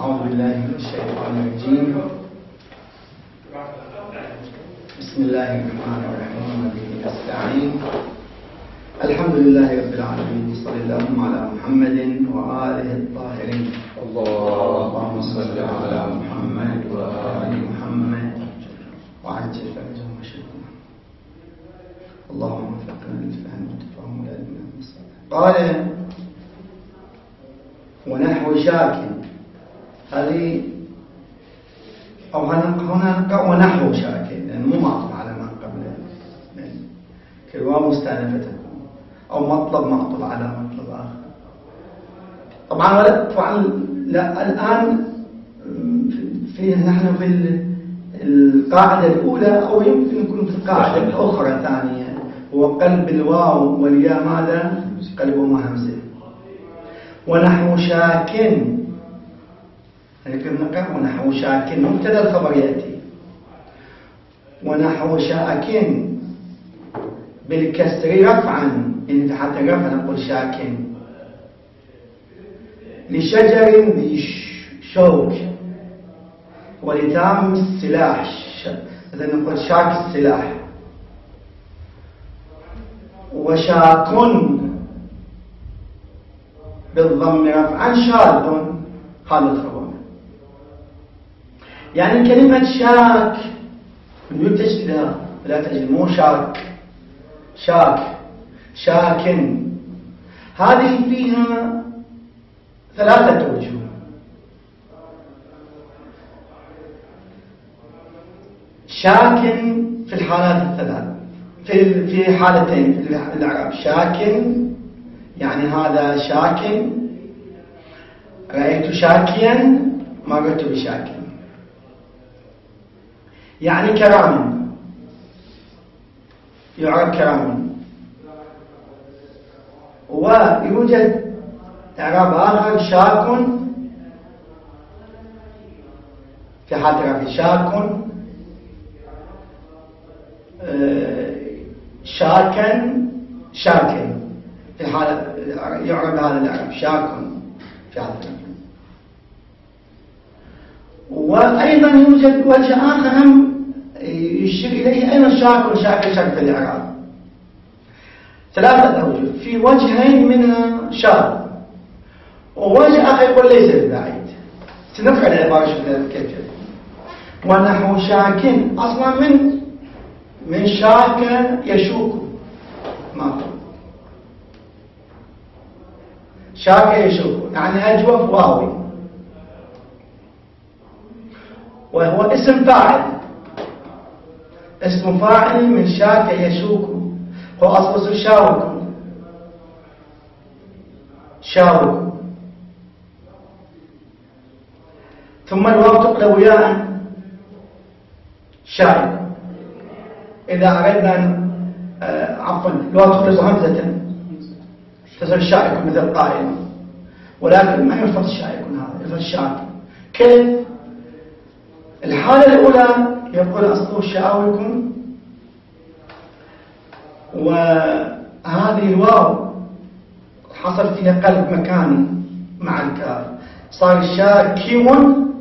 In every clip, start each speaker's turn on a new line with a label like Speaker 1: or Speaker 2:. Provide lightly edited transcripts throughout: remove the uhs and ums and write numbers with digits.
Speaker 1: أعوذ بالله من الشيطان الرجيم. بسم الله الرحمن الرحيم وبه نستعين. الحمد لله رب العالمين، صلى اللهم على محمد وآله الطاهرين. اللهم صل على محمد وآل محمد وعجل فرجهم وشركهم. اللهم وفقنا للفهم والتفاهم والعلم والصلاة. قال ونحو شاك، هذه أو هنا نقرأ ونحو شاك لأنه مو معطوف على ما قبل، كالواو مستأنفة تكون أو مطلب معطوف على مطلب آخر. طبعا لا الآن نحن في القاعدة الأولى أو يمكن يكون في القاعدة الأخرى ثانية، هو قلب الواو والياء ماذا؟ قلبهما همزة. ونحو شاك، يعني نقرأ ونحو شاك مبتدا الخبر يأتي. ونحو شاك بالكسر رفعا، إن حتى رفع نقول شاك. لشجر ذي شوك ولتام السلاح، إذا نقول شاك السلاح. وشاك بالضم رفعا شاذ، هذا الخبر. يعني كلمة شاك بدون تشديد، لا تجد، مو شاك، شاك، شاكن، هذه فيها ثلاثة وجوه. شاكن في الحالات الثلاث، في حالتين في الإعراب. شاكن يعني هذا شاكن، رأيت شاكيا ما رأيت بشاكن. يعني كرام، يعرب كرام. ويوجد إعراب آخر شاك في حالة رفع، شاك، شاكن، شاكن في حالة يعرب هذا الإعراب شاك في حالة رفع. وأيضا يوجد وجه آخر هم يشير إليه أيضا شاك، شاك، شاك في الإعراب. ثلاثة أوجه، في وجهين منها شاذ، ووجه آخر يقول ليس ببعيد. سنقرأ العبارة كيف. ونحو شاك أصلا من شاك يشوك، ما شاك يشوك يعني أجوف واوي، وهو اسم فاعل، اسم فاعل من شاك يشوك، هو أصله شاوك، شاوك. ثم الواو تقلب ياء شايب، إذا أردنا عفوا الواو تقلب همزة تصير شائك مثل قائمة، ولكن ما يفرض شائك، هذا يفرض شاك. كيف؟ الحالة الأولى يقول أصله شاوك، وهذه الواو حصل فيها قلب مكاني مع الكاف، صار شاكيون،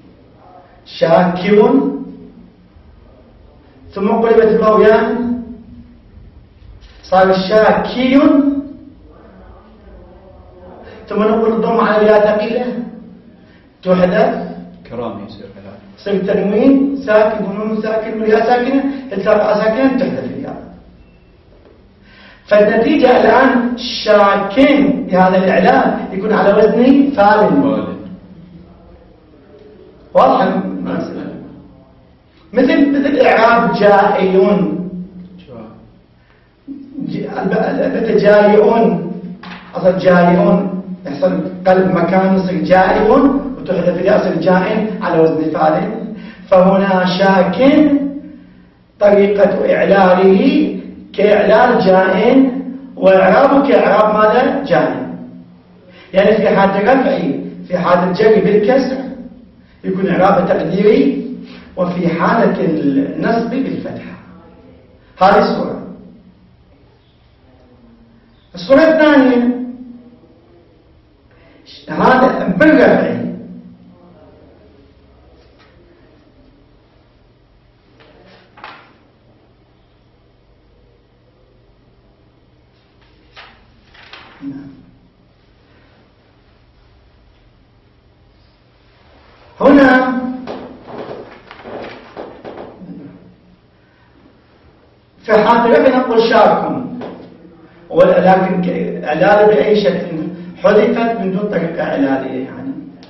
Speaker 1: شاكيون. ثم قلبت الواو ياء صار شاكيون. ثم نقول الضم على الياء ثقيلة تحذف،
Speaker 2: كرامي يصير
Speaker 1: صير تنوين ساكن ونون ساكن وياء ساكنة، التقاء ساكنة تحذف الياء. فالنتيجة الآن شاكين بهذا الإعلان يكون على وزن فاعل. واضح؟ مثل إعراب جائعون، جائعون، أصل جائعون يحصل قلب مكان يصير جائعون وتحذف الياء يصير جائع على وزن فاعل. فهنا شاكن طريقة إعلاله كإعلال جائع، وإعرابه كإعراب ماذا؟ جائع. يعني في حالة الرفع، في حالة الجر بالكسر يكون إعرابه تقديري، وفي حالة النصب بالفتحة. هذه الصورة. الصورة الثانية هذا بالرفع هنا في حال رفع نقول شاك، ولكن علالة بأي شكل حذفت من دون طريقة علالية، يعني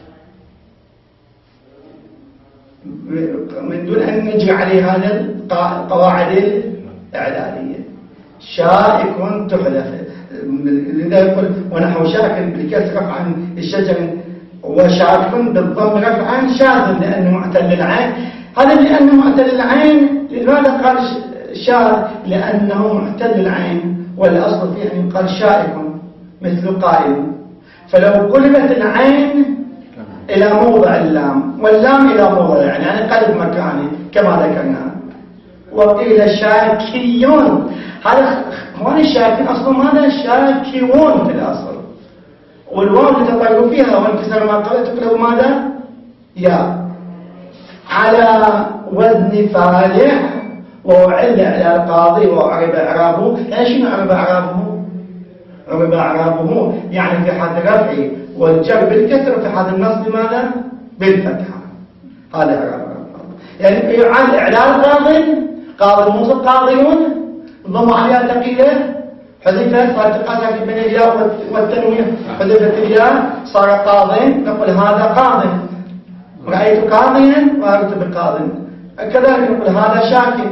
Speaker 1: من دون أن نجري عليه هذا القواعد الإعلالية. شائك تحذف، لذا يقول ونحو شاك بالكسر رفعا الشجر، وشاك بالضم رفعا شاذ لأنه معتل العين. هذا لأنه معتل العين. لماذا قال شاذ؟ لأنه معتل العين، والأصل فيه أن يقال شائك مثل قائم. فلو قلبت العين إلى موضع اللام واللام إلى موضع يعني قلب مكاني كما ذكرنا. وقيل شاكيون، هذا هون الشاكين أصلا ماذا؟ شاكيون في الأصل، والواو تتطير فيها وانكسر ما قبل تقلب ماذا؟ يا. على وزن فالح وعل على القاضي وعرب إعرابه. يعني شنو عرب إعرابه؟ عرب إعرابه يعني في حال رفعي والجر بالكسر، في حال النصب ماذا؟ بالفتحة. هذا إعراب. يعني يعل إعلال قاضي موصل قاضيون، ضم عليها ثقيلة حذفت، صار تقاسم بين الياء والتنوين، حذفت الياء صار قاضي، نقول هذا قاضي. رأيت قاضيا وأردت بقاض. كذلك نقول هذا شاكي،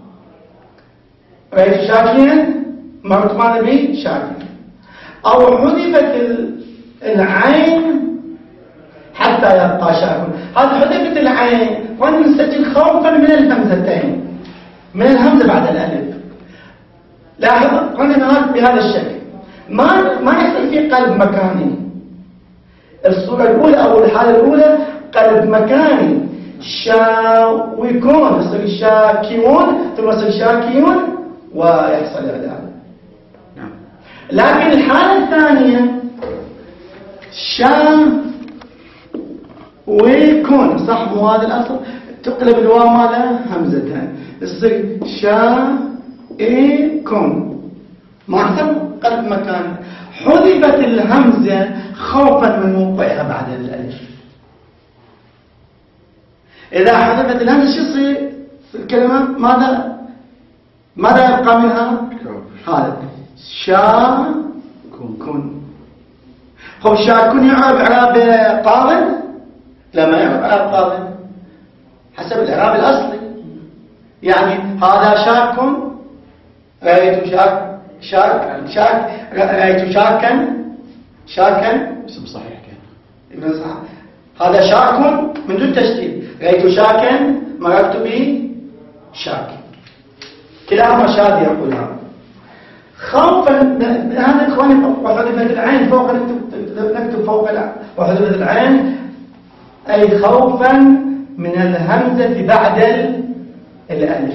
Speaker 1: رأيت شاكيا مرت ماذا به شاكي. أو حذفت العين حتى يبقى شاك. هذا حذفت العين وأنا نسجل خوفا من الهمزتين، من الهمزة بعد الألف. لاحظ قلنا بهذا الشكل ما يصير في قلب مكاني. الصورة الأولى أو الحالة الأولى قلب مكاني، شاوكون يصير شاكيون ثم يصير شاكيون ويحصل إعلان. لكن الحالة الثانية ويكون صح، مو هذا الأصل، تقلب الواو ماذا؟ همزتين، يصير شائكون، ما حصل قلب مكان. حذفت الهمزة خوفا من موقعها بعد الألف. إذا حذفت الهمزة شو يصير الكلمة؟ ماذا يبقى منها؟ هذا شاكون. هو شاكون يعرب إعراب قاضٍ؟ لا، ما يعرب إعراب قاضٍ حسب الإعراب الأصلي. يعني هذا شاكون، رأيت رأيت شاكا
Speaker 2: اسم صحيح
Speaker 1: كان صح. هذا شاكون من دون تشديد، رأيت شاكا مررت به شاك، كلاهما شاذ يقولها. خوفا هذا إخواني. وحذفت العين فوق، نكتب فوق وحذفت العين أي خوفا من الهمزة بعد الألف.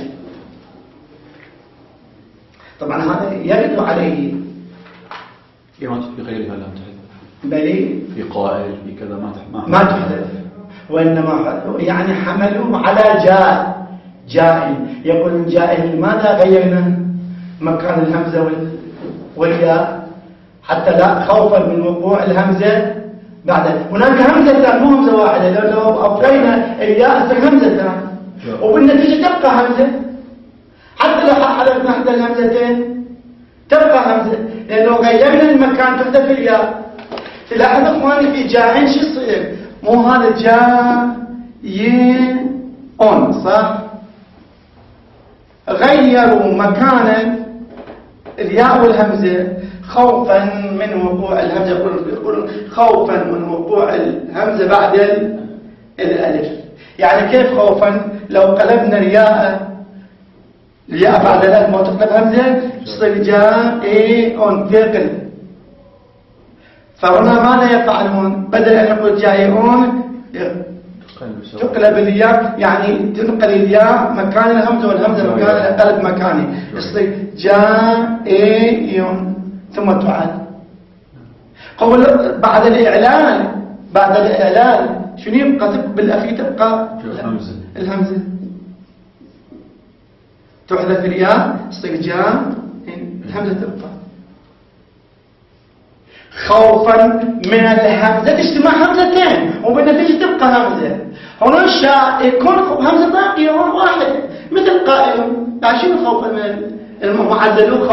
Speaker 1: طبعا هذا يرد عليه
Speaker 2: في غيرها لم تحذف،
Speaker 1: بلي
Speaker 2: في قائل في كذا
Speaker 1: ما تحذف، وإنما يعني حملوا على جائل. يقول جائل لماذا غيرنا مكان الهمزة والياء حتى لا خوفا من وقوع الهمزة بعد. هناك همزة مو همزة واحدة، لو أبقينا الياء تصير همزة وبالنتيجة تبقى همزة. حتى لو حذفنا إحدى الهمزتين تبقى همزة، لأنه غيرنا المكان تحذف الياء. تلاحظ إخواني في جاءين شو يصير؟ مو هذا جاءين صح؟ غيروا مكان الياء والهمزة خوفا من وقوع الهمزة. يقولون خوفا من وقوع الهمزة بعد الألف. يعني كيف خوفا؟ لو قلبنا الياء بعد الألف ما تقلب همزة تصير جائعون ثقل. فهنا ماذا يفعلون؟ بدل أن يقول جائعون تقلب الياء، يعني تنقل الياء مكان الهمزة والهمزة مكان القلب مكاني، يصير جائعون ثم تعاد. قول بعد الإعلان شنو يبقى؟ بالأخير تبقى الهمزة تحذف الياء تصير الهمزة تبقى. خوفا من الهمزة اجتماع همزتين وبالنتيجة تبقى همزة. هنا يكون همزة باقية واحد مثل قائل. لا شنو خوفا من المعزلون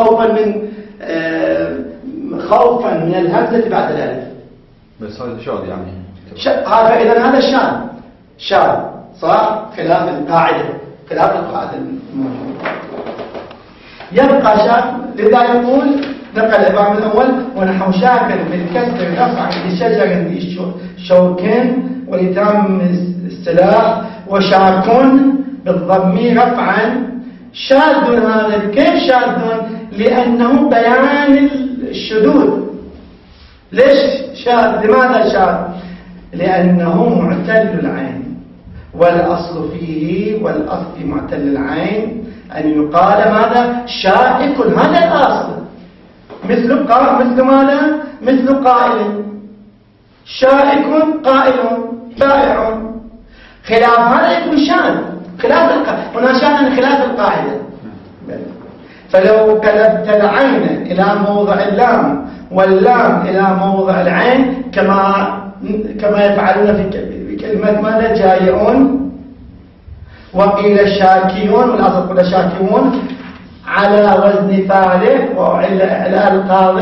Speaker 1: خوفا من الهمزة بعد الألف.
Speaker 2: بس هذا شاذ يعني.
Speaker 1: هذا إذا هذا شاذ صح خلاف القاعدة الموجودة. يبقى شاذ. لذا يقول نقل العبارة من الأول ونحو شاكر بالكسر رفعا لشجر ذي شوك ولتام السلاح وشاك بالضم رفعا. شاذ هذا كيف شاذ؟ لأنه بيان الشذوذ. ليش شاذ؟ لماذا شاذ؟ لأنه معتل العين والأصل فيه والأصل في معتل العين أن يقال ماذا؟ شائك. هذا الأصل مثل ماذا؟ مثل قائل. شائك قائل شائع. خلاف هذا يكون شاذ خلاف هنا شاذ خلاف القاعدة. فلو قلبت العين إلى موضع اللام واللام إلى موضع العين كما يفعلون في كلمة ماذا؟ جائعون. وقيل شاكيون والأصل قل شاكيون على وزن فاعل وأعل إعلال قاض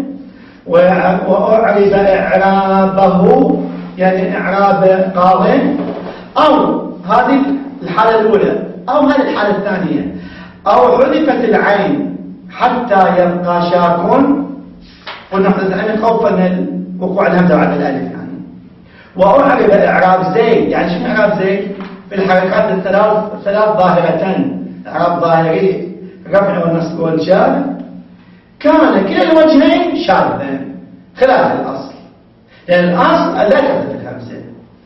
Speaker 1: وأعرب إعرابه يعني إعراب قاض. أو هذه الحالة الأولى أو هذه الحالة الثانية. أو حذفت العين حتى يبقى شاكون ونحذف العين خوفا من وقوع الهمزة بعد الألف يعني. وأعرب إعراب زي. يعني شنو إعراب زي؟ في الحركات الثلاث ظاهرة. إعراب ظاهري الرفع والنصب والجر كان كلا الوجهين شاذا خلاف الأصل. لأن الأصل لا تحذف الهمزة.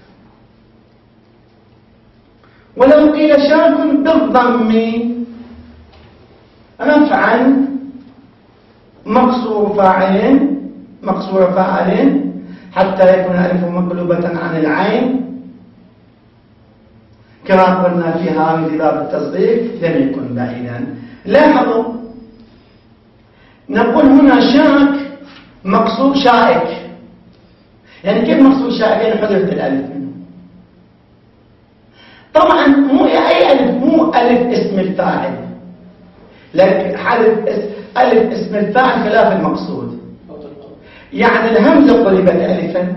Speaker 1: ولو قيل شاك بالضم رفعا مقصور فاعل حتى يكون الألف مقلوبة عن العين كما قلنا في هذه باب التصديق لم يكن بعيدا. لاحظوا نقول هنا شاك مقصور شائك. يعني كيف مقصور شائك؟ يعني حذفت الألف منه. طبعا مو أي ألف، مو ألف اسم الفاعل، لكن ألف اسم الفاعل خلاف المقصود. يعني الهمزة قلبت ألفا.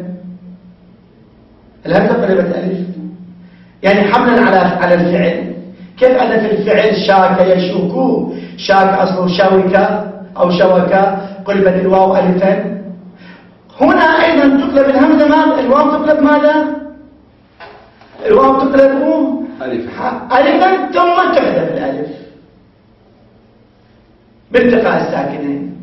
Speaker 1: الهمزة قلبت ألف يعني حملا على الفعل. كيف أن في الفعل شاك يشوكو شاك أصله شوكة أو شوكة قلبت الواو ألفا. هنا أيضا تقلب الهمزة ماذا؟ الواو تقلب ماذا؟ الواو تقلب ألفا ثم تحذف الألف بالتقاء الساكنين.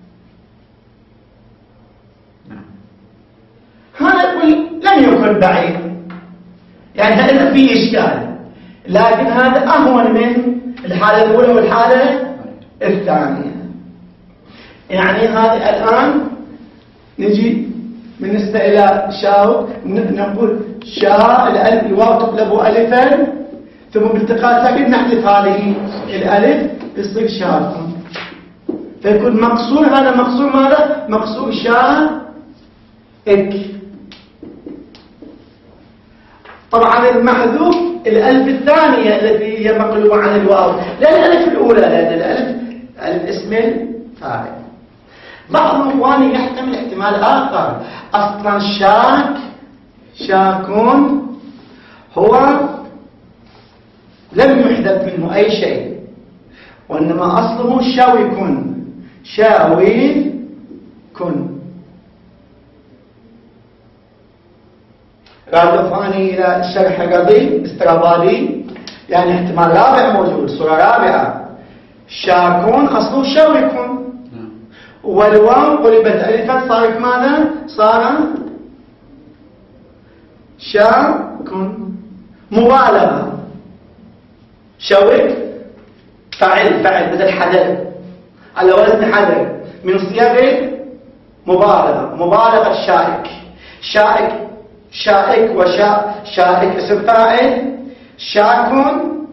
Speaker 1: هذا يقول لم يكن بعيد، يعني هذا فيه إشكال، لكن هذا أهون من الحالة الأولى والحالة الثانية. يعني هذه الآن نجي بالنسبة إلى شاو نقول شاء الألف الواو تقلب ألفا ثم بالتقاء ساكن نحذف هذه الألف يصير شاء، فيكون مقصور. هذا مقصور ماذا؟ مقصور شاء إك. طبعا المحذوف الألف الثانية التي هي مقلوبة عن الواو، لا الألف الأولى، لأن الألف الاسم الفاعل. بعض الإخوان يحتمل احتمال آخر، أصلا شاكون هو لم يحدث منه أي شيء، وإنما أصله شاويكون شاويكون. راجعوني إلى الشرح الرضي استرابادي، يعني احتمال رابع موجود، صورة رابعة. شاكون أصله شاويكون، والواو قلبت ألفا صارت ماذا؟ صار شاكون مبالغة. شوك فعل مثل حذر على وزن حذر من صيغ مبالغة شائك شائك اسم فاعل، شاكون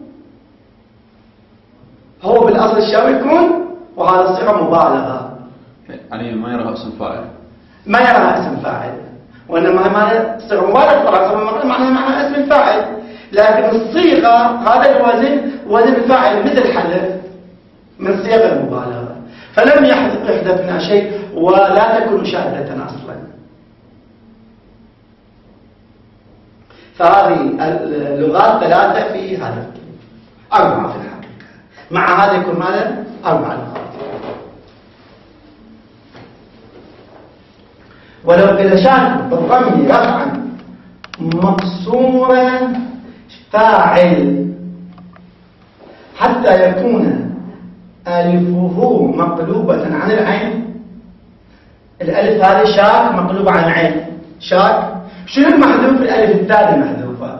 Speaker 1: هو بالأصل شاويكون، وهذا صيغة مبالغة.
Speaker 2: يعني ما يرى اسم فاعل.
Speaker 1: ما يراها اسم فاعل، وإنما معنى صيغة مبالغة طبعا معنى اسم الفاعل، لكن الصيغة هذا الوزن وزن الفاعل مثل حلف من صيغ المبالغة، فلم يحدث منها شيء ولا تكون شاذة أصلا. فهذه اللغات 3 في هذا، 4 في الحقيقة، مع هذا يكون ماذا؟ 4 لغات. ولو قيل شاذ بالضم رفعا مقصورا فاعل حتى يكون ألفه مقلوبة عن العين. الألف هذه شاك مقلوبة عن العين، شاك. شنو المحذوف؟ الألف الثانية محذوفة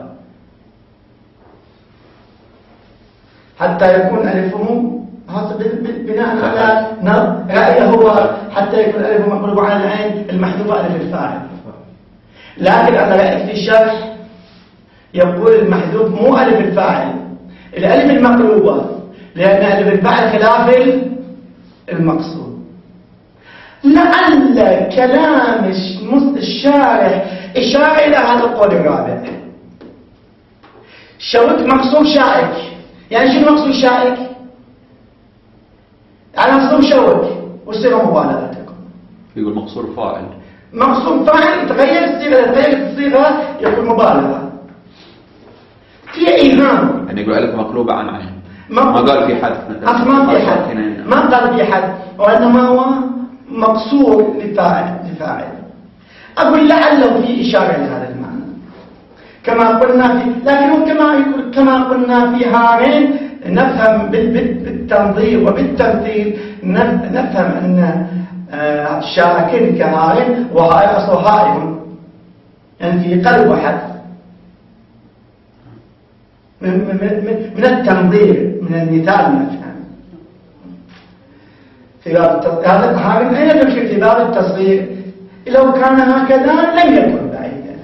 Speaker 1: حتى يكون ألفه، هذا بناء على رأيه هو، حتى يكون ألفه مقلوبة عن العين المحذوفة ألف الفاعل. لكن أنا رأيت في الشرح يقول المحذوف مو ألف الفاعل، الألف المقلوبة، لأن ألف الفاعل خلاف المقصود. لعل كلام الشارح إشارة إلى هذا القول الرابع. شوك مقصور شائك، يعني شنو مقصور شائك؟ يعني مقصور شوك والصيغة مبالغة تكون.
Speaker 2: يقول مقصور فاعل،
Speaker 1: مقصور فاعل يتغير الصيغة، تغير الصيغة يكون مبالغة في إيهام.
Speaker 2: يعني يقول ألف مقلوبة عن عين، ما قال في حد مثلا،
Speaker 1: ما في حد، ما قال في حد، وإنما هو مقصور لفاعل. أقول لعله في إشارة لهذا المعنى كما قلنا في، لكن كما قلنا في هارين نفهم بالتنظير وبالتمثيل، نفهم أن شاكن كهارين وهاي أصل هائم، يعني في قلب واحد من التنظير، من المثال نفهم. في باب هذا هارين أين تمشي في باب التصغير؟ لو كان هكذا لم يكن بعيدا.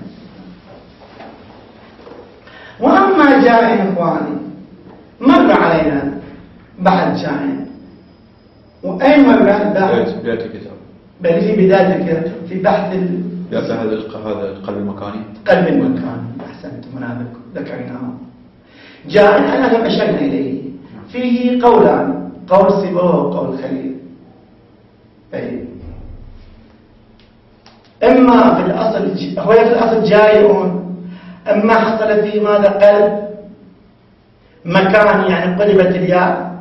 Speaker 1: وأما جائن إخواني، مر علينا بحث جائن، وأين مر
Speaker 2: بداية الكتاب؟
Speaker 1: في بداية الكتاب في بحث
Speaker 2: هذا القلب المكاني.
Speaker 1: قلب المكاني، أحسنت، منابك ذكرناه. جائن أنا لم أشرنا إليه، فيه قولان، قول سيبويه وقول خليل. إما في الأصل هو في الأصل جائعون، إما حصل فيه ماذا؟ قلب مكان، يعني قلبت الياء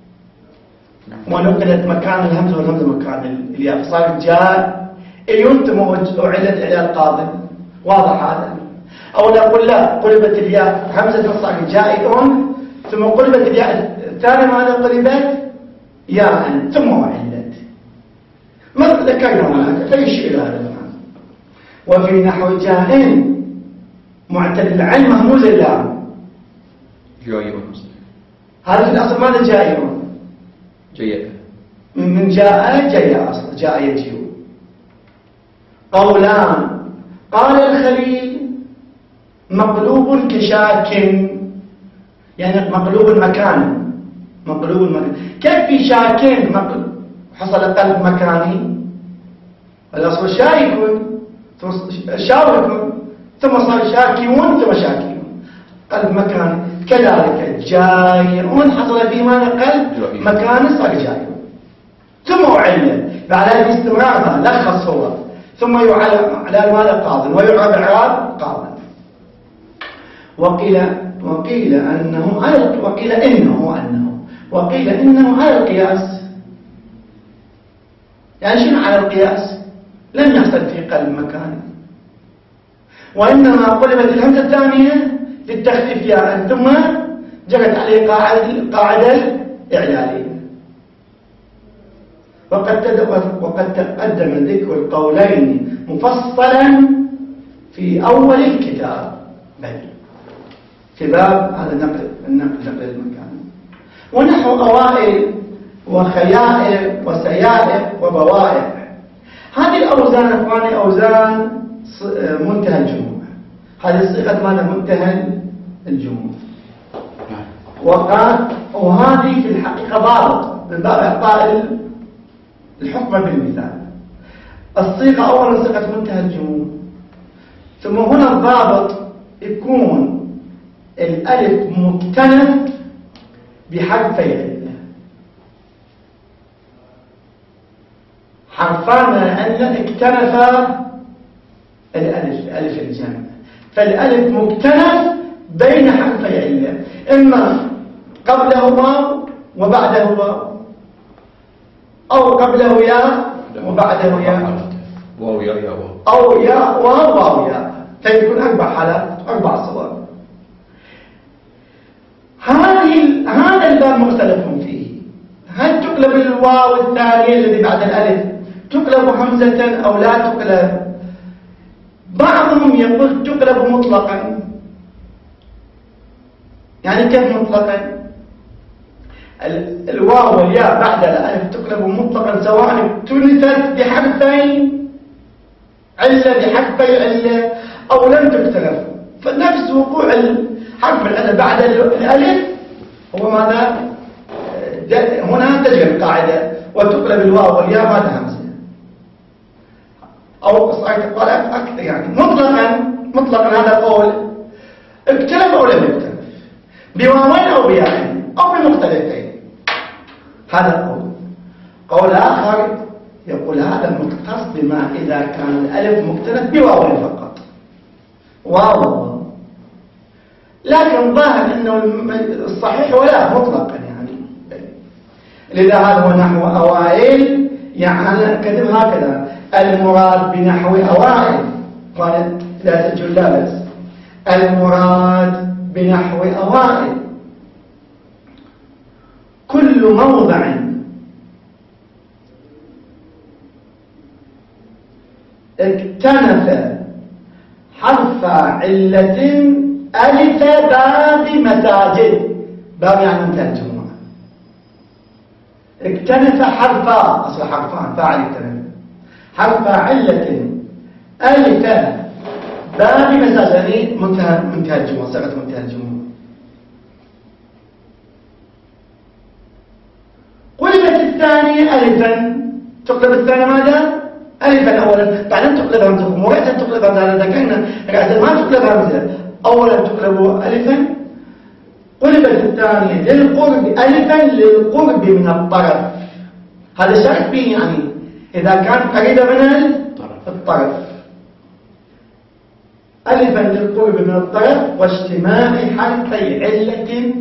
Speaker 1: ونقلت مكان الهمزة والهمزة مكان الياء، فصار جاء ينتم وعلت إلى القاضي. واضح هذا؟ أو نقول لا، قلبت الياء همزة صار جائعون، ثم قلبت الياء الثانية ماذا؟ قلبت ياء ثم علت. ما ذكرنا هذا فيش إلى هذا. وفي نحو جائن معتل العين مهموز اللام
Speaker 2: جائعون،
Speaker 1: هذا في الأصل ماذا؟ جائعون،
Speaker 2: جيء
Speaker 1: من جاء جيء، أصل جاء يجيء. قولان، قال الخليل مقلوب كشاك، يعني مقلوب مكان، مقلوب مكان. كيف في شاكين حصل قلب مكاني؟ الأصل شايك شاوك ثم صار شاكيون ثم شاكيون، قلب مكاني. كذلك جايعون حصل فيه ماذا؟ قلب مكاني صار جايعون ثم علل. بعد هذا الاستمرار لخص هو، ثم يعلم على ماذا؟ قاضٍ، ويعرب إعراب قاضٍ. وقيل أنه وقيل إنه على القياس. يعني شنو على القياس؟ لم يحصل في قلب مكاني، وإنما قلبت الهمزة الثانية للتخفيف ياء، ثم جرت عليه قاعدة إعلالية. وقد تقدم ذكر القولين مفصلا في أول الكتاب، في باب هذا نقل المكان، ونحو أوائل وخيائر وسيائر وبوائع. هذه الأوزان أخواني أوزان منتهى الجموع، هذه صيغة ماذا؟ منتهى الجموع. وهذه في الحقيقة ضابط من باب إعطاء الحكم بالمثال. الصيغة أولا صيغة منتهى الجموع، ثم هنا الضابط يكون الألف مكتنف بحرفي علة، حرفان العلة اكتنفا الألف الجمع، فالألف مكتنف بين حرفي علة، إما قبله واو وبعده واو، أو قبله ياء وبعده ياء،
Speaker 2: واو يا يا واو،
Speaker 1: أو ياء واو واو ياء، فيكون 4 حالات 4 صور. هذا الباب مختلف فيه، هل تقلب الواو الثانية الذي بعد الألف تقلب همزة أو لا تقلب؟ بعضهم يقول تقلب مطلقا. يعني كيف مطلقا؟ الواو والياء بعد الألف تقلب مطلقا سواء اكتنفت بحرفين علة بحرفي علة أو لم تكتنف، فنفس وقوع حرف العلة بعد الألف هو ماذا؟ هنا تجري القاعدة وتقلب الواو والياء ماذا؟ همزة، أو طلب أكثر، يعني مطلقا هذا قول اكتنف أو لم يكتنف، بواوين أو بياءين أو بمختلفين، هذا قول آخر يقول هذا مختص بما إذا كان الألف مكتنف بواوين فقط، واو، لكن ظاهر أنه الصحيح ولا مطلقا، يعني لذا هذا هو نحو أوائل، يعني كتب هكذا المراد بنحو أوائل، قالت لا تجل لا بس المراد بنحو أوائل كل موضع اكتنف حرف علة ألف باب مساجد، باب يعني منتهى الجموع، اكتنف حرفا، أصل حرفان فاعل اكتنف، حرف علة ألف باب مساجد، يعني منتهى الجموع، صيغة منتهى الجموع. قلبت الثانية ألفا، تقلب الثانية ماذا؟ ألفا أولا، بعدين تقلب همزة، ومرة تقلب همزة، ذكرنا رأسا ما تقلب همزة، أولا تقلب ألفا، قلبت الثانية للقرب ألفا للقرب من الطرف، هذا شرط فيه، يعني إذا كان قريبة من الطرف، ألفا للقرب من الطرف واجتماع حرفي علة،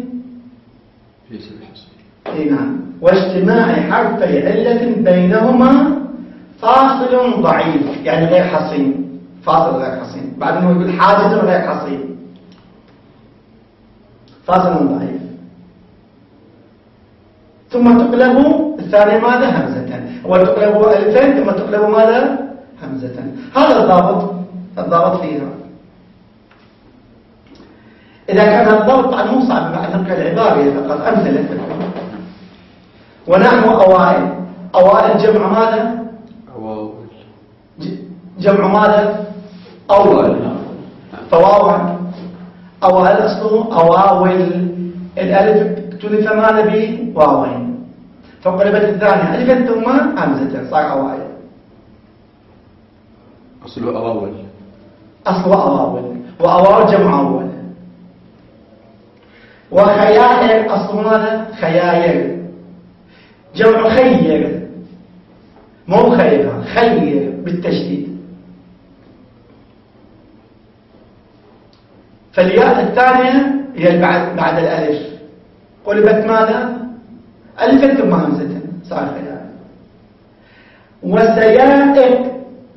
Speaker 1: نعم، واجتماع حرفي علة بينهما فاصل ضعيف، يعني غير حصين، فاصل غير حصين، بعد ما يقول حاجز غير حصين، فاصل ضعيف، ثم تقلب الثانية ماذا؟ همزة، وتقلب ألفين ثم تقلب ماذا؟ همزة. هذا الضابط فيها. إذا كان الضابط طبعا مو صعب بعد نقل العبارة فقط أمثلة. ونحن أوائل جمع ماذا؟ جمع ماذا؟ أول، فواوا أوائل أصله أواول، الألف تلف ماذا بواوين، فقلبت الثانية ألفا ثم همزة صار أوائل.
Speaker 2: أصله أواول،
Speaker 1: وأواول جمع أول. وخيائر أصله ماذا؟ خيائر، جمع خير، مو خير، خير بالتشديد. فالياء الثانية هي بعد الألف، قلبت ماذا؟ ألفا ثم همزة صار خيائر. وسيائق،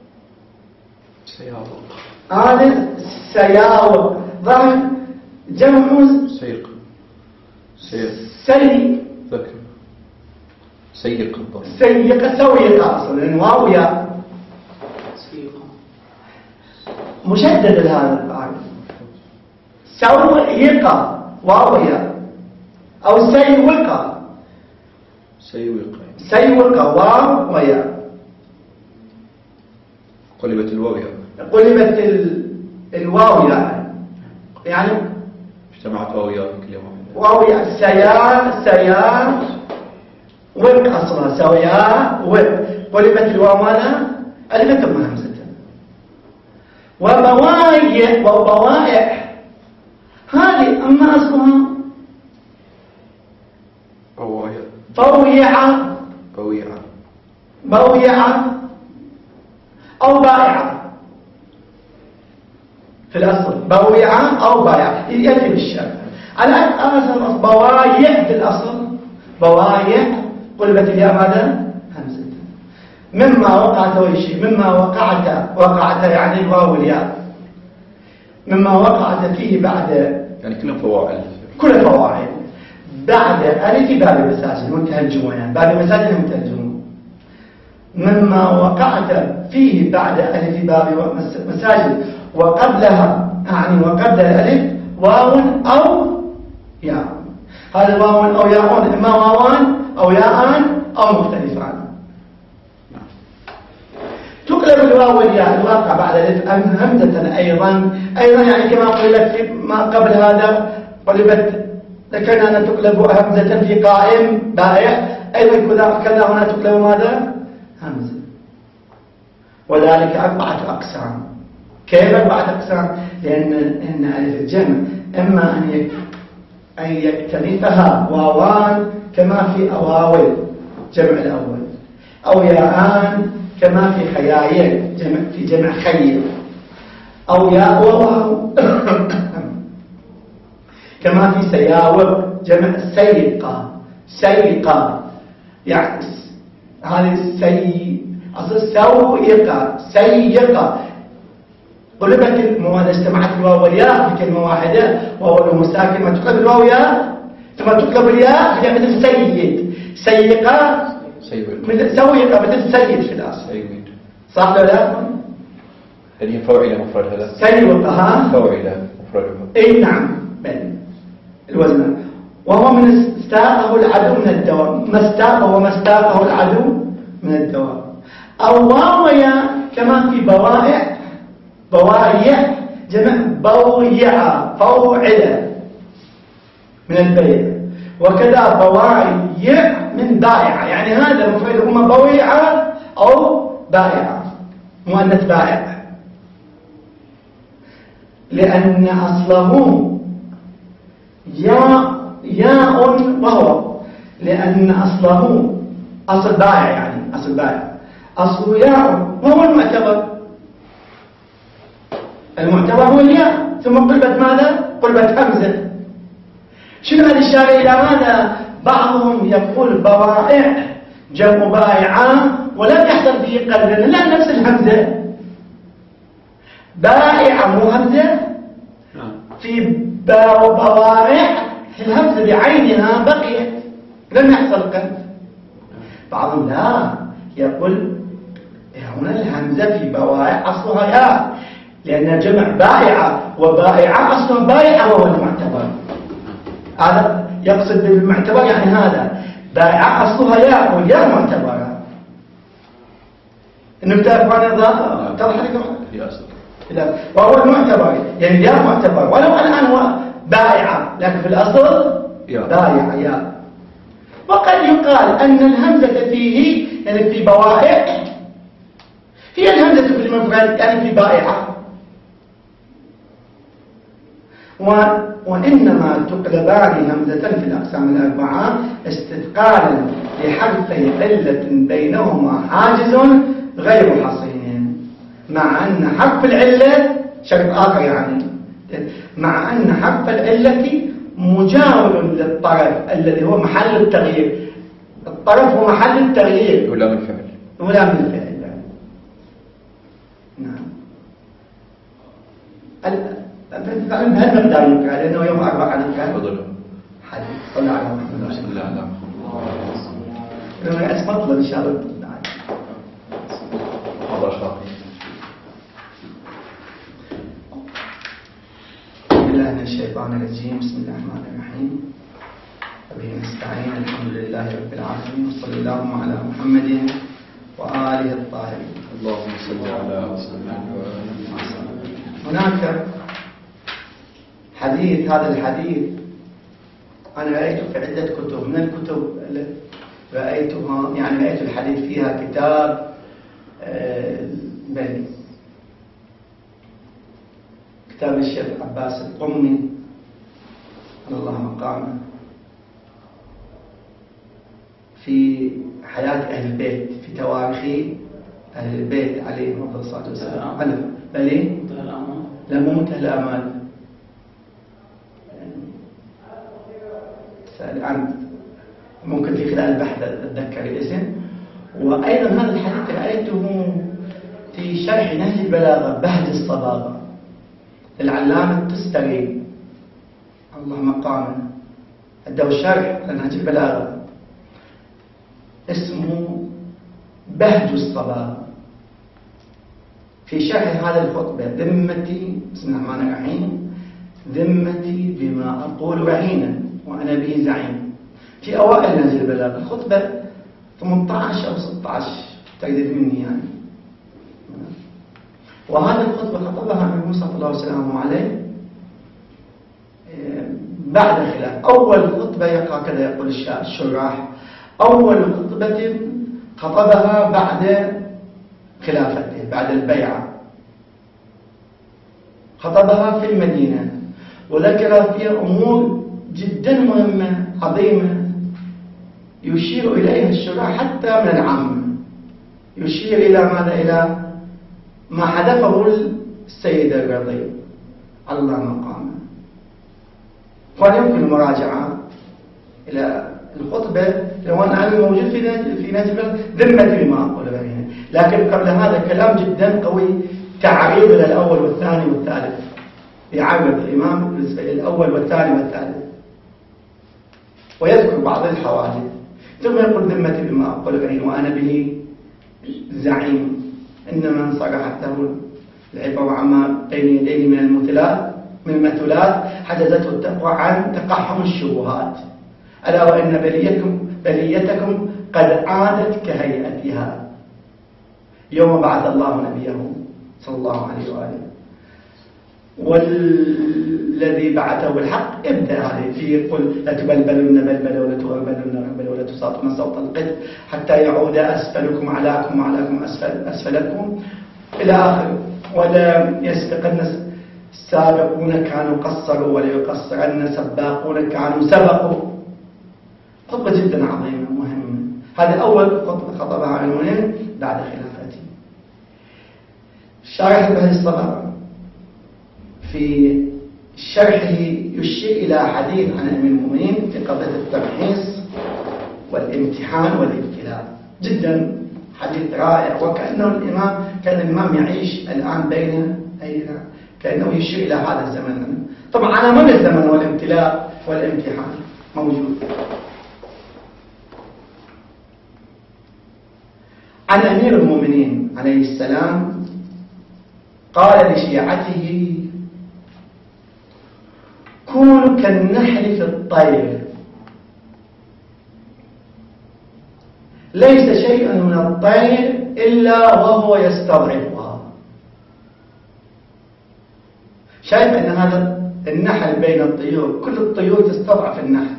Speaker 1: هذا سياوق، ظهر جمع
Speaker 2: سيق، سيق
Speaker 1: سويقة أصلا، لأنه واو ياء مشدد هذا الفعل، سويقة واو ياء، أو سيوقة واو وياء،
Speaker 2: قلبت الواو ياء،
Speaker 1: قلبت الواو ياء، يعني
Speaker 2: اجتمعت واو ياء في كلمة
Speaker 1: واو ياء، سيا وق أصلها سويا وق، قلبت الواو ماذا؟ ألف ثم همزة. وبوائع هذه أما أصلها بويعة أو بائعة. في الأصل بويعة أو بائعة يأتي بالشرط. على أصل بوايع في الأصل بوايع قلبت الياء ماذا؟ همزة. مما وقعت ويشي مما وقعت يعني الواو والياء مما وقعت فيه بعد
Speaker 2: يعني كلهم فواعل
Speaker 1: كل فواعل بعد ألف باب المساجد منتهى الجمعان باب المساجد منتهى الجمعان. مما وقعت فيه بعد ألف باب مساجد وقبلها يعني وقبل الألف واو أو ياء. هذا واو أو ياء إما واوان أو ياءان أو مختلفان. تقلب الواو والياء الواقع بعد الألف همزة أيضا يعني كما قلت في ما قبل هذا قلبت ذكرنا أن تقلب همزة في قائم بائع أيضا كذا هنا تقلب ماذا؟ همزة. وذلك 4 أقسام. كيف 4 أقسام؟ لأن ألف الجمع إما أن يكتنفها واوان كما في أواول جمع الأول أو ياءان كما في خيايل في جمع خير أو ياء وواو كما في سياوب جمع سيقة يعني هذه أصل سيقة قلبت وإذا اجتمعت الواو والياء في كلمة واحدة وهو المساكن ما تقلب الواو ياء ثم تقلب الياء هي مثل سيقة سويقة مثل سيد في الأصل صح ولا لا؟
Speaker 2: هذه فوعلة مفرد هذا
Speaker 1: سيقة
Speaker 2: فوعلة مفردها
Speaker 1: اي نعم الوزن وهو من استاقه العدو من الدواء ما استاقه العدو من الدواء. أو واويا كما في بوائع جمع بويعة فوعلة من البيع وكذا بوائع من بائعة يعني هذا مفرد هما بويعة أو بائعة مؤنث بائع لأن أصله ياء وهو لأن أصله أصل بائع يعني أصل بائع أصله ياء وهو المعتبر هو الياء ثم قلبت ماذا؟ قلبت همزة. شنو هذا الشارع إلى ماذا؟ بعضهم يقول بوائع جمع بائعة ولم يحصل فيه قلب لا نفس الهمزة بائعة مو همزة في بوائع الهمزة بعينها بقيت لم يحصل قلب. بعضهم لا يقول هنا الهمزة في بوائع أصلها ياء لأن جمع بائعة وبائعة أصلا بائعة وهو المعتبر. هذا يقصد بالمعتبر يعني هذا بائعة أصلها ياء والياء معتبرة. النبتة أخوانا تضح لكم
Speaker 2: في أصل
Speaker 1: وهو المعتبر يعني الياء معتبر ولو الآن هو بائعة لكن في الأصل بائعة ياء. وقد يقال أن الهمزة فيه يعني في بوائع هي الهمزة في المفرد يعني في بائعة وإنما تقلبان همزة في الأقسام الأربعة استثقالا لحرفي علة بينهما حاجز غير حصين مع أن حرف العلة شرط آخر يعني مع أن حرف العلة مجاور للطرف الذي هو محل التغيير. الطرف هو محل التغيير
Speaker 2: ولا من الفعل
Speaker 1: نعم. هل مقدار يقرأ لأنه يوم 4 نقرأ
Speaker 2: تفضلوا
Speaker 1: حديث صلى على محمد
Speaker 2: بسم الله على
Speaker 1: محمد لما أتفضل إن شاء الله
Speaker 2: حضر شاطئ
Speaker 1: بالله من الشيطان الرجيم بسم الله الرحمن الرحيم وبه نستعين الحمد لله رب العالمين وصلى الله على محمد وآله الطاهرين
Speaker 2: اللهم صل على وسلم.
Speaker 1: هناك حديث هذا الحديث أنا رأيته في عدة كتب من الكتب رأيتها يعني رأيت الحديث فيها كتاب بل كتاب الشيخ عباس القمي الله مقامه في حياة أهل البيت، في تواريخ أهل البيت عليهم الصلاة والسلام. بلي لا مو منتهى الآمال. الآن ممكن في خلال البحث أتذكر الاسم. وأيضا هذا الحديث رأيته في شرح نهج البلاغة بهج الصباغة للعلامة التستري الله مقامه، عنده شرح لنهج البلاغة اسمه بهج الصباغة. في شرح هذه الخطبة ذمتي، بسم الله الرحمن الرحيم، ذمتي بما أقول رهينا وأنا به زعيم. في أوائل نهج البلاغة الخطبة 18 أو 16 تقدر مني يعني. وهذه الخطبة خطبها النبي صلى الله عليه وسلم عليه بعد خلاف. أول خطبة هكذا يقول الشراح، أول خطبة خطبها بعد خلافته، بعد البيعة، خطبها في المدينة وذكر فيها أمور جدا مهمة عظيمة يشير إليها الشراح حتى من العامة، يشير إلى ماذا؟ إلى ما حدثه السيد الرضي على الله مقامه. فيمكن المراجعة إلى الخطبة لو أنا موجود في نهج ذمتي بما أقول هنا. لكن قبل هذا كلام جدا قوي، تعريض للأول والثاني والثالث، يعرض الإمام بالنسبة للأول والثاني والثالث ويذكر بعض الحوادث، ثم يقول ذمتي بما أقول هنا وأنا به زعيم. إنما انصرحت له العبر عما بين يديه من المثلات حجزته التقوى عن تقحم الشبهات، ألا وإن بليتكم قد عادت كهيئتها يوم بعث الله نبيه صلى الله عليه وآله، والذي بعثه بالحق ابدأ عليه فيه قل لتبلبلن بلبل ولتغربلن غربل ولتساطن صوت القذف حتى يعود أسفلكم علاكم وعلاكم أسفلكم إلى آخر. ولا يسبقن السابقون كانوا قصروا ولا يقصرن سباقون كانوا سبقوا. خطبة جدا عظيمة مهمة. هذا أول خطبة خطبها عنوانين بعد خلافته. شارح بهج الصباغة في شرحه يشير إلى حديث عن أمير المؤمنين في قضية التمحيص والامتحان والابتلاء، جدا حديث رائع، وكأنه كان الإمام يعيش الآن بين كأنه يشير إلى هذا الزمن. طبعا على مدى الزمن والابتلاء والامتحان موجود. عن أمير المؤمنين عليه السلام قال لشيعته: كونوا كالنحل في الطير، ليس شيء من الطير إلا وهو يستضعفها. شايف أن هذا النحل بين الطيور، كل الطيور تستضعف النحل،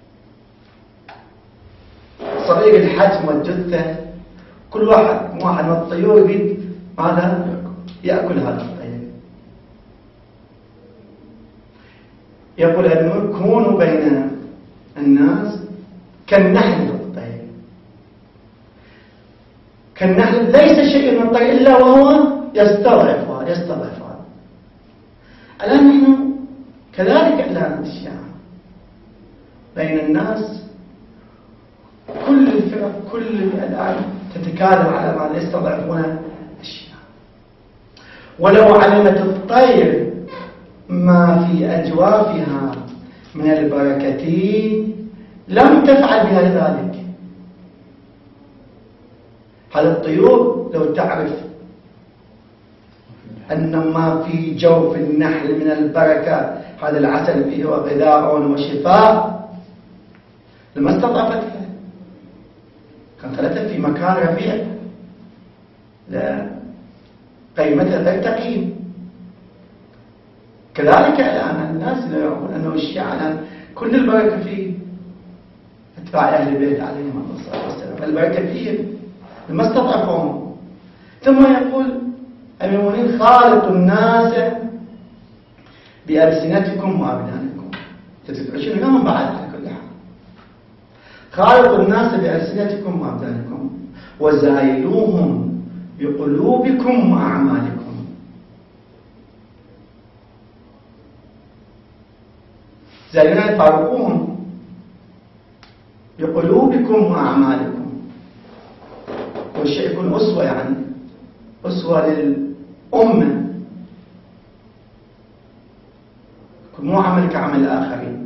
Speaker 1: صغير الحجم والجثة، كل واحد من الطيور يريد ماذا؟ يأكل هذا الطير. يقول أنه كونوا بين الناس كالنحل في الطير، كالنحل ليس شيء من الطير إلا وهو يستضعفها. الآن نحن كذلك الآن الشيعة بين الناس، كل الفرق كل الآن تتكالب على ما يستضعفون الشيعة. ولو علمت الطير ما في أجوافها من البركة لم تفعل بها ذلك. هذا الطيور لو تعرف أن ما في جوف النحل من البركة، هذا العسل فيه غذاء وشفاء، لما استضعفتها، كان خلتها في مكان رفيع لا قيمتها ترتقي. كذلك الآن الناس لا يعرفون أنه الشيعة الآن كل البركة في أتباع أهل البيت عليهم الصلاة والسلام، البركة فيهم لما استضعفهم. ثم يقول أمير المؤمنين خالطوا الناس بألسنتكم وأبدانكم. 23 يوم بعد كل حال. خالطوا الناس بألسنتكم وأبدانكم وزايلوهم بقلوبكم وأعمالكم. زايلونا فارقوهم بقلوبكم وأعمالكم. والشيء يكون أسوة، يعني أسوة للأمة، مو عمل كعمل الآخرين.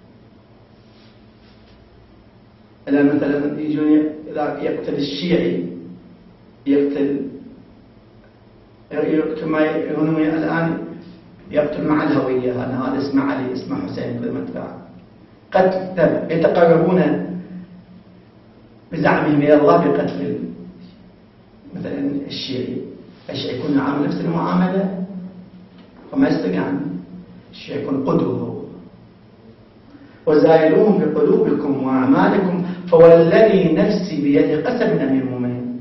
Speaker 1: إلا مثلا يجون يقتل الشيعي، يقتل ما الآن يقتل مع الهوية، هذا اسمه علي، اسمه حسين، كل ما تبع قتل يتقربون بزعمهم إلى الله بقتل مثلا الشيعي. الشيعي يكون عامل نفس المعاملة وما يستقعن. الشيعي يكون قدوة. وزايلوهم بقلوبكم وأعمالكم فوالذي نفسي بيده، قسم من أمير المؤمنين.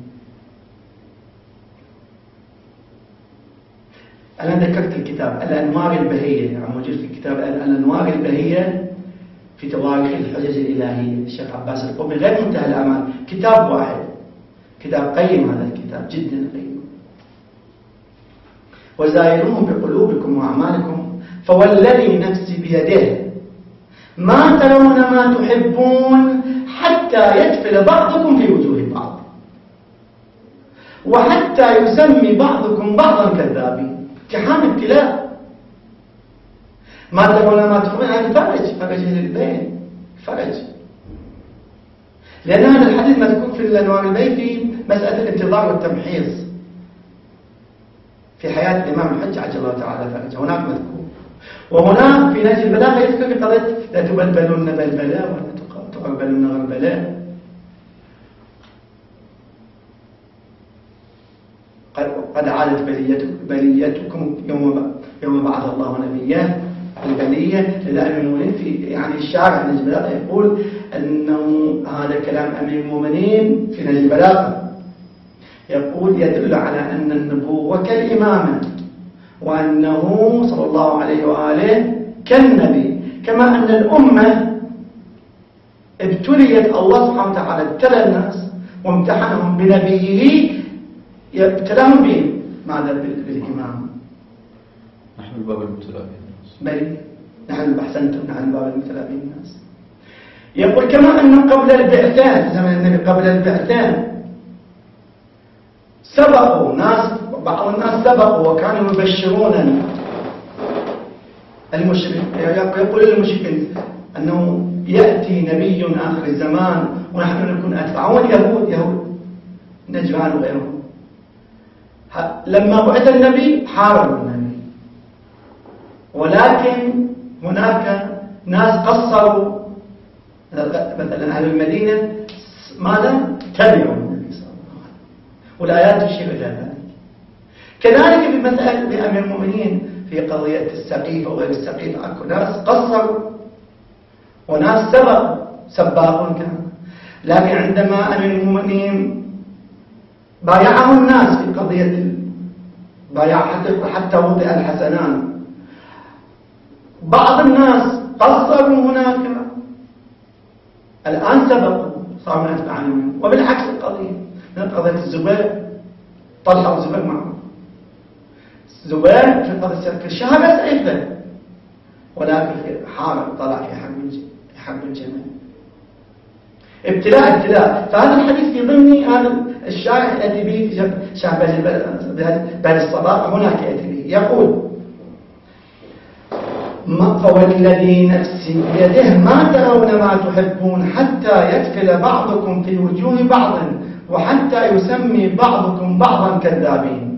Speaker 1: أنا ذكرت الكتاب الأنوار البهية، موجود في الكتاب الأنوار البهية في تواريخ الحجج الإلهية، الشيخ عباس القمي، غير منتهى الآمال، كتاب واحد، كتاب قيم. هذا الكتاب جدا قيم. وزايلوهم بقلوبكم وأعمالكم فوالذي نفسي بيده ما ترون ما تحبون حتى يدفل بعضكم في وجوه بعض وحتى يسمي بعضكم بعضا كذابين. امتحان، ابتلاء. ما ترون ما تحبون يعني فرج أهل البيت، فرج. لأن هذا الحديث مذكور في الأنوار البيت في مسألة الانتظار والتمحيص في حياة الإمام الحج عجل الله تعالى فرجه، هناك مذكور. وهنا في نهج البلاغة يذكر في قضية لا تبلبلن بلبلا ولا تقربلن غربلا. قد عادت بليتكم يوم بعث الله نبيا. البلية للأمير المؤمنين في يعني الشارع نهج البلاغة يقول أنه هذا كلام أمير المؤمنين في نهج البلاغة، يقول يدل على أن النبوة كالإمامة وأنه صلى الله عليه وآله كالنبي، كما أن الأمة ابتليت، الله سبحانه وتعالى ابتلى الناس وامتحنهم بنبيه ابتلاهم به. ماذا بالإمام؟
Speaker 2: نحن الباب المبتلى بالناس.
Speaker 1: بل نحن أحسنتم، نحن الباب المبتلى بالناس. يقول كما أن قبل البعثان، زمن النبي قبل البعثان سبقوا ناس، بعض الناس سبقوا وكانوا يبشرون المشركين. يقول للمشركين أنه يأتي نبي آخر الزمان ونحن نكون أتباعون. يهود نجران وغيرهم لما بعث النبي حاربوا النبي، ولكن هناك ناس قصروا، مثلا أهل المدينة ماذا؟ تبعوا النبي صلى الله عليه وسلم، والآيات تشير إلى ذلك. كذلك في مسألة بأمير المؤمنين في قضية السقيفة وغير السقيفة، أكو ناس قصروا وناس سباقون كانوا. لكن عندما أمير المؤمنين بايعه الناس في قضية بايع حتى وطئ الحسنان، بعض الناس قصروا هناك، الآن سبقوا صاروا من أتباع منهم. وبالعكس القضية من قضية الزبير، طلحة الزبير معه، زبير في قضية الشهادة سيفه، ولكن في حارب طلع في حرب الجمل. ابتلاء. فهذا الحديث في ضمن هذا الشارع يأتي به في شعب بعد الصباح، هناك يأتي به يقول فوالذي نفسي بيده ما ترون ما تحبون حتى يدخل بعضكم في وجوه بعض وحتى يسمي بعضكم بعضا كذابين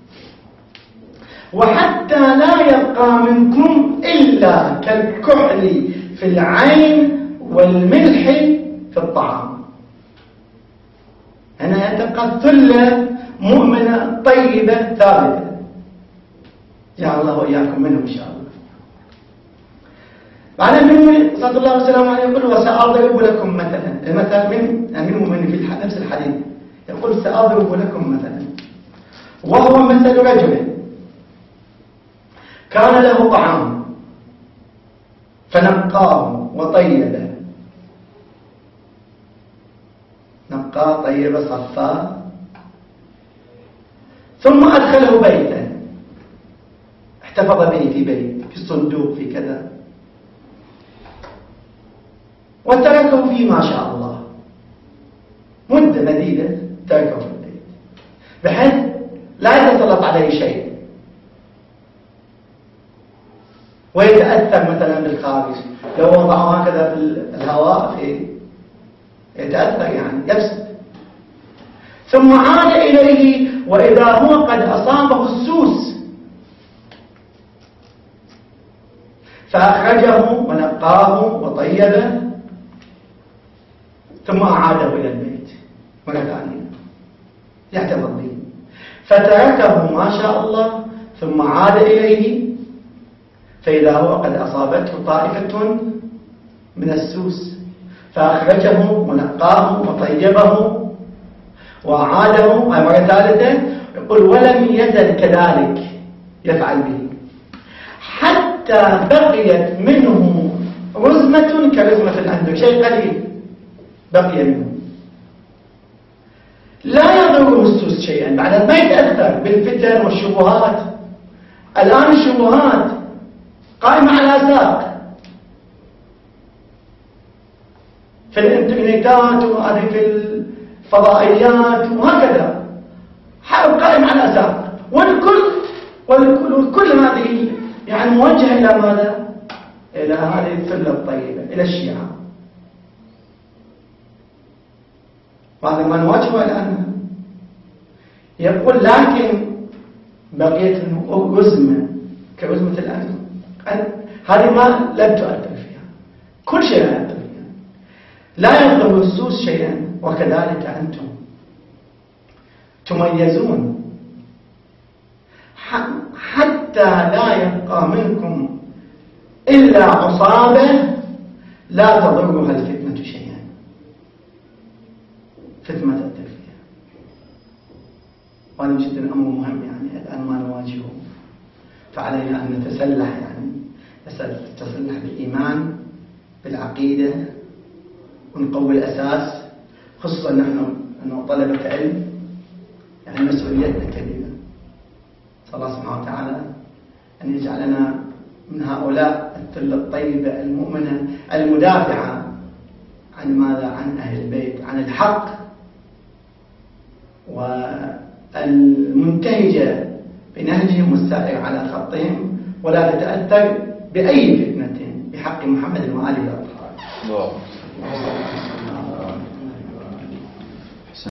Speaker 1: وحتى لا يبقى منكم إلا كالكحل في العين والملح في الطعام. أنا يتبقى ثلة مؤمنة طيبة ثابتة، يا الله وإياكم منهم إن شاء الله. بعد النبي صلى الله عليه وسلم يقول وسأضرب لكم مثلا من أمير المؤمنين في نفس الحديث يقول سأضرب لكم مثلا وهو مثل رجل كان له طعام فنقاه وطيبه، نقاه طيبه صفاه، ثم أدخله بيته، احتفظ به في بيت، في الصندوق، في كذا، وتركه فيه ما شاء الله مدة مديدة، تركه في البيت بحيث لا يتسلط عليه شيء ويتأثر مثلا بالخارج. لو وضعه هكذا في الهواء يتأثر يعني يفسد. ثم عاد إليه وإذا هو قد أصابه السوس فأخرجه ونقاه وطيبه ثم أعاده إلى البيت مرة ثانية يعتبر به، فتركه ما شاء الله ثم عاد إليه فإذا هو قد أصابته طائفة من السوس فأخرجه ونقاه وطيبه وأعاده مرة ثالثة. يقول ولم يزل كذلك يفعل به حتى بقيت منه رزمة كرزمة الأندك، شيء قليل بقي منه، لا يضره السوس شيئا بعد ما يتأثر بالفتن والشبهات. الآن الشبهات قائمة على ساق في الانترنتات وهذه في الفضائيات وهكذا، حرب قائمة على ساق، والكل هذه يعني موجهة إلى ماذا؟ إلى هذه الثلة الطيبة، إلى الشيعة. وهذا ما نواجهه الآن. يقول لكن بقيت رزمة كرزمة الأنم، هذه ما لم تؤثر فيها، كل شيء لا يؤثر فيها، لا يضر السوس شيئا. وكذلك أنتم تميزون حتى لا يبقى منكم إلا عصابة لا تضرها الفتنة شيئا، فتنة التفكير. وأنا جدا أمر مهم يعني الآن ما نواجهه، فعلينا أن نتسلح يعني نتسلح بالإيمان بالعقيدة ونقوي الأساس، خصوصا نحن أنه طلبة علم يعني مسؤوليتنا كبيرة. صلى الله سبحانه وتعالى أن يجعلنا من هؤلاء الثلة الطيبة المؤمنة المدافعة عن ماذا؟ عن أهل البيت، عن الحق، والمنتهجة بنهجهم والسائر على خطهم، ولا تتأثر بأي فتنة بحق محمد وآله الأطهار.